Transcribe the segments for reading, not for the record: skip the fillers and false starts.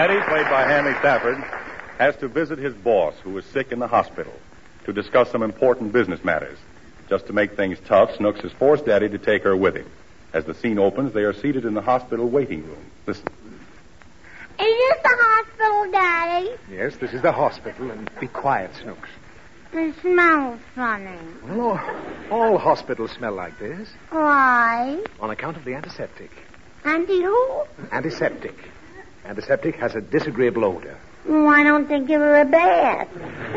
Daddy, played by Hanley Stafford, has to visit his boss, who is sick in the hospital, to discuss some important business matters. Just to make things tough, Snooks has forced Daddy to take her with him. As the scene opens, they are seated in the hospital waiting room. Listen. Is this the hospital, Daddy? Yes, this is the hospital, and be quiet, Snooks. It smells funny. Well, all hospitals smell like this. Why? On account of the antiseptic. Auntie who? Antiseptic. Antiseptic has a disagreeable odor. Why don't they give her a bath?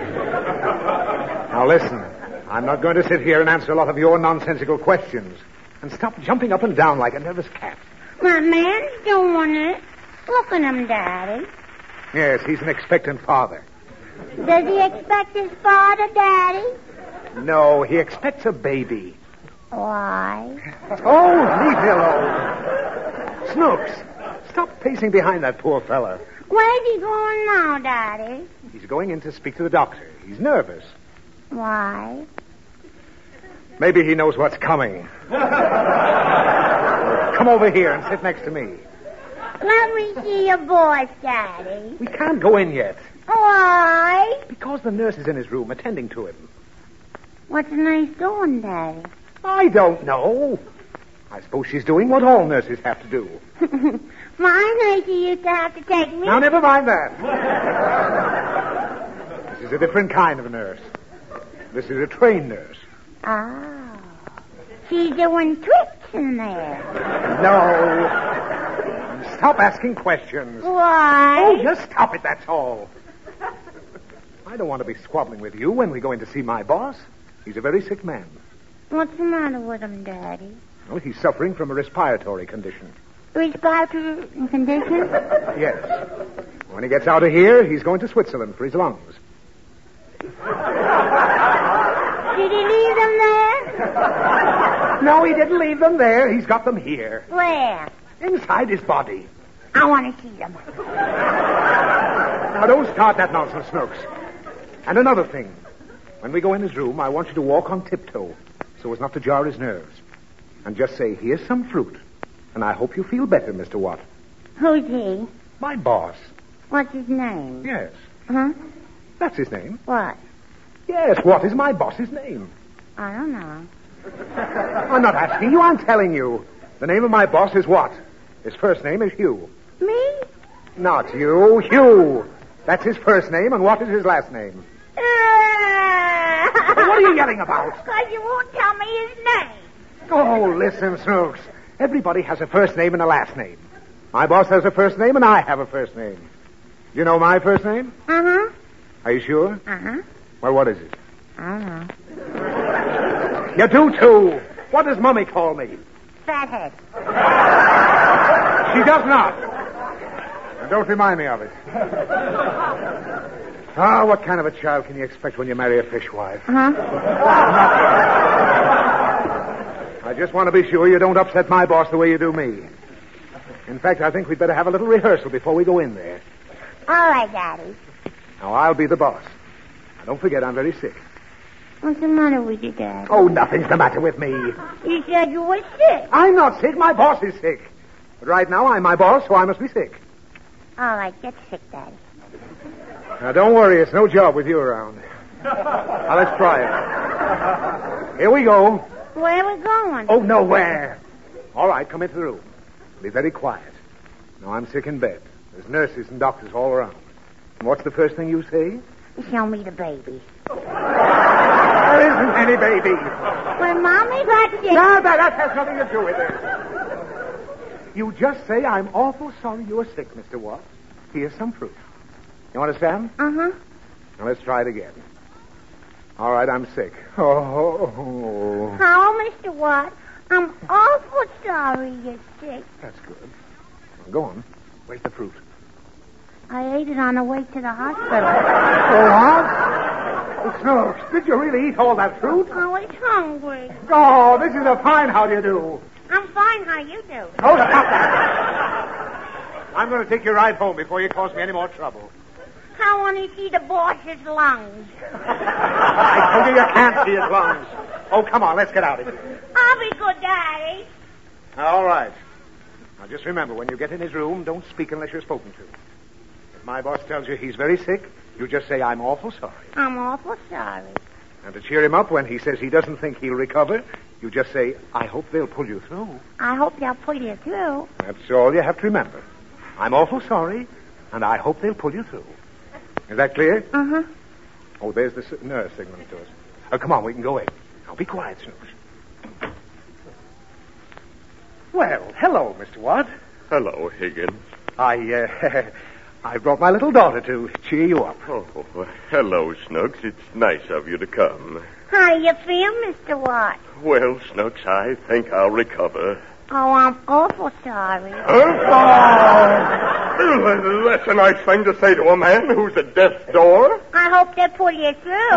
Now listen, I'm not going to sit here and answer a lot of your nonsensical questions. And stop jumping up and down like a nervous cat. My man's doing it. Look at him, Daddy. Yes, he's an expectant father. Does he expect his father, Daddy? No, he expects a baby. Why? Oh, leave me alone. Snooks, stop pacing behind that poor fella. Where's he going now, Daddy? He's going in to speak to the doctor. He's nervous. Why? Maybe he knows what's coming. Come over here and sit next to me. Let me see your boss, Daddy. We can't go in yet. Why? Because the nurse is in his room attending to him. What's the nurse doing, Daddy? I don't know. I suppose she's doing what all nurses have to do. My nurse used to have to take me. Now, never mind that. This is a different kind of a nurse. This is a trained nurse. Oh. She's doing tricks in there. No. Stop asking questions. Why? Oh, just stop it, that's all. I don't want to be squabbling with you when we go in to see my boss. He's a very sick man. What's the matter with him, Daddy? Well, he's suffering from a respiratory condition. Respiratory condition? Yes. When he gets out of here, he's going to Switzerland for his lungs. Did he leave them there? No, he didn't leave them there. He's got them here. Where? Inside his body. I want to see them. Now, don't start that nonsense, Snooks. And another thing. When we go in his room, I want you to walk on tiptoe so as not to jar his nerves. And just say, here's some fruit. And I hope you feel better, Mr. Watt. Who's he? My boss. What's his name? Yes. Huh? That's his name. What? Yes, what is my boss's name? I don't know. I'm not asking you, I'm telling you. The name of my boss is Watt. His first name is Hugh. Me? Not you, Hugh. That's his first name, and what is his last name? What are you yelling about? Because you won't tell me his name. Oh, listen, Snooks. Everybody has a first name and a last name. My boss has a first name, and I have a first name. Do you know my first name? Uh-huh. Are you sure? Uh-huh. Well, what is it? I don't know. You do, too. What does Mummy call me? Fathead. She does not. And don't remind me of it. Ah, what kind of a child can you expect when you marry a fishwife? Huh? I just want to be sure you don't upset my boss the way you do me. In fact, I think we'd better have a little rehearsal before we go in there. All right, Daddy. Now, I'll be the boss. Now, don't forget, I'm very sick. What's the matter with you, Daddy? Oh, nothing's the matter with me. You said you were sick. I'm not sick. My boss is sick. But right now, I'm my boss, so I must be sick. All right, get sick, Daddy. Now, don't worry. It's no job with you around. Now, let's try it. Here we go. Where are we going? Oh, nowhere. All right, come into the room. Be very quiet. Now, I'm sick in bed. There's nurses and doctors all around. And what's the first thing you say? Show me the baby. There isn't any baby. Well, Mommy got sick. No, that has nothing to do with it. You just say, I'm awful sorry you're sick, Mr. Watt. Here's some fruit. You understand? Uh-huh. Now, let's try it again. All right, I'm sick. Oh. How, Mr. Watt? I'm awful sorry you're sick. That's good. Now, go on. Where's the fruit? I ate it on the way to the hospital. Oh, what? Oh, Snooks, did you really eat all that fruit? I was hungry. Oh, this is a fine how do you do. I'm fine. How you do? Oh, stop that. I'm going to take you right home before you cause me any more trouble. I want to see the boss's lungs. I told you you can't see his lungs. Oh, come on, let's get out of here. I'll be good, Daddy. All right. Now, just remember, when you get in his room, don't speak unless you're spoken to. If my boss tells you he's very sick, you just say, I'm awful sorry. I'm awful sorry. And to cheer him up when he says he doesn't think he'll recover, you just say, I hope they'll pull you through. I hope they'll pull you through. That's all you have to remember. I'm awful sorry, and I hope they'll pull you through. Is that clear? Uh-huh. Oh, there's the nurse signaling to us. Oh, come on, we can go in. Now, be quiet, Snooks. Well, hello, Mr. Watt. Hello, Higgins. I brought my little daughter to cheer you up. Oh, hello, Snooks. It's nice of you to come. How do you feel, Mr. Watt? Well, Snooks, I think I'll recover. Oh, I'm awful sorry. Oh, that's a nice thing to say to a man who's at death's door. I hope they pull you through.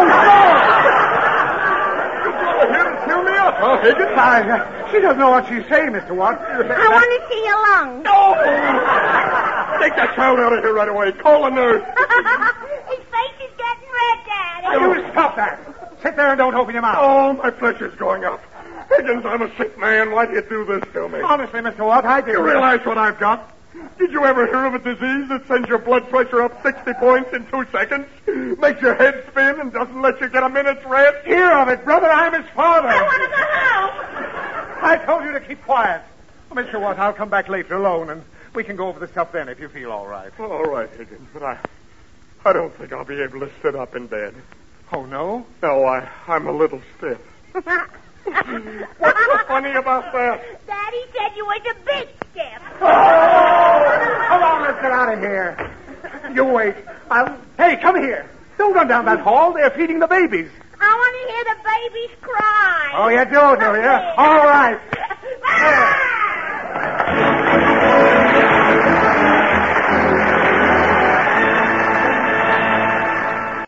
Here to cheer me up, huh, Higgins? She doesn't know what she's saying, Mr. Watt. I want to see your lungs. Oh! Take that child out of here right away. Call the nurse. His face is getting red, Daddy. You stop that. Sit there and don't open your mouth. Oh, my pressure's going up. Higgins, I'm a sick man. Why do you do this to me? Honestly, Mr. Watt, I do. You realize what I've got? Did you ever hear of a disease that sends your blood pressure up 60 points in 2 seconds? Makes your head spin and doesn't let you get a minute's rest? Hear of it, brother. I'm his father. I want to go home. I told you to keep quiet. Well, Mr. Watt, I'll come back later alone, and we can go over the stuff then if you feel all right. All right, Higgins, but I don't think I'll be able to sit up in bed. Oh, no? No, I'm a little stiff. What's so funny about that? Daddy said you was a big stiff. Come on, let's get out of here. You wait. Hey, come here. Don't run down that hall. They're feeding the babies. I want to hear the babies cry. Oh, you do you? All right.